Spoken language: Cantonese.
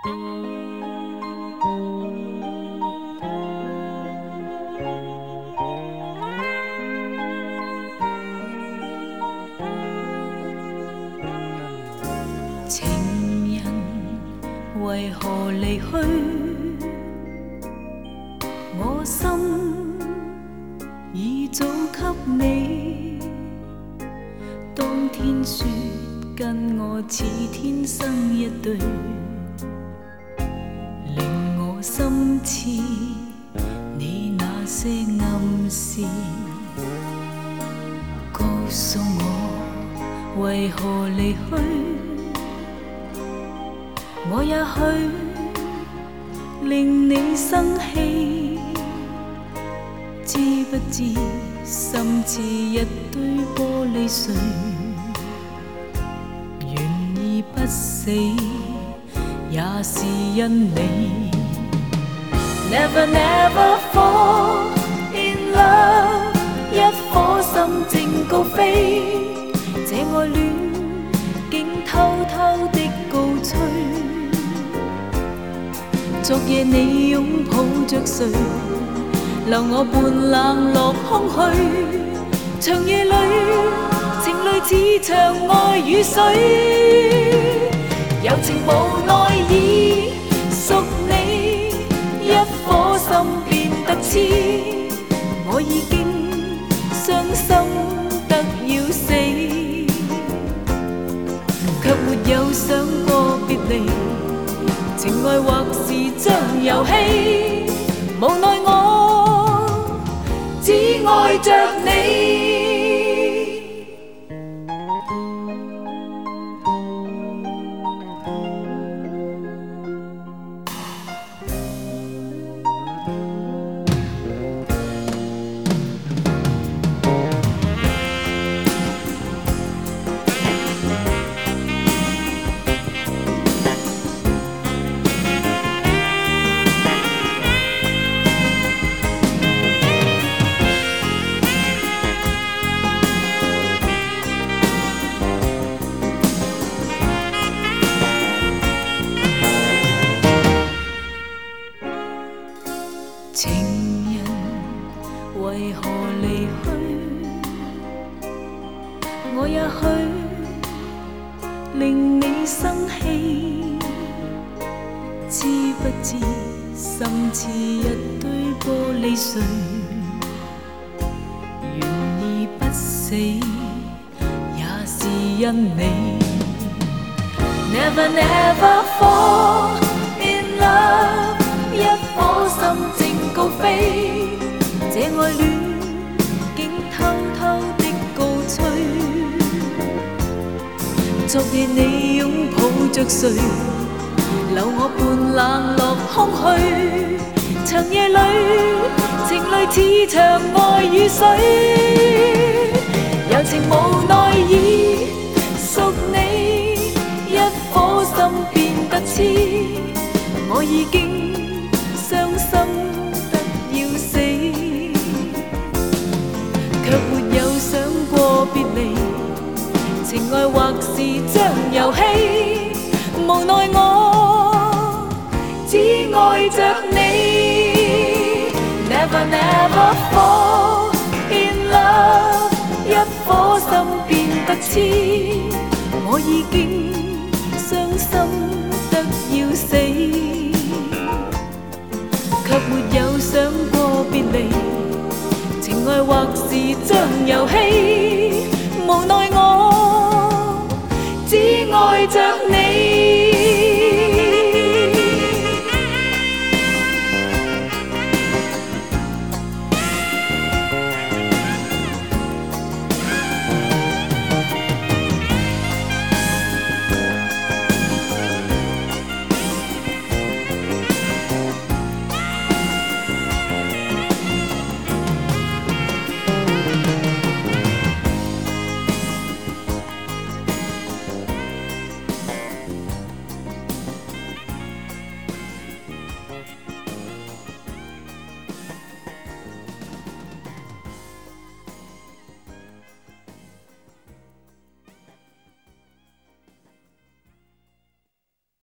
情人为何离去？我心已早给你。当天说跟我似天生一对，令我心刺你那些暗示。告诉我为何离去？我也许令你生气，知不知心似一堆玻璃碎，愿意不死也是因你。Never never fall in love， 一顆心正高飛，這愛戀竟偷偷的告吹。昨夜你擁抱着誰，留我半冷落空虛。長夜裏情侶似場愛與水，柔情無奈已屬你，一顆心變得痴。我已經傷心得要死，卻沒有想過別離。情愛或是場遊戲，無奈我只愛着你。情人為何離去？我也許令你生氣，知不知心似一堆玻璃碎，願意不死也是因你。Never never fall in love， 一顆心正高飛，這愛戀竟偷偷的告吹。昨夜你擁抱着誰，留我半冷落空虛。長夜裏情侶似場愛與水，柔情無奈已屬你，一顆心變得痴。我已經傷心得要死，卻沒有想過別離。情愛或是場遊戲，無奈我只愛着你。Never never fall in love， 一顆心變得痴。我已經傷心得要死，卻沒有想過別離。情愛或是場遊戲，無奈我只愛着你。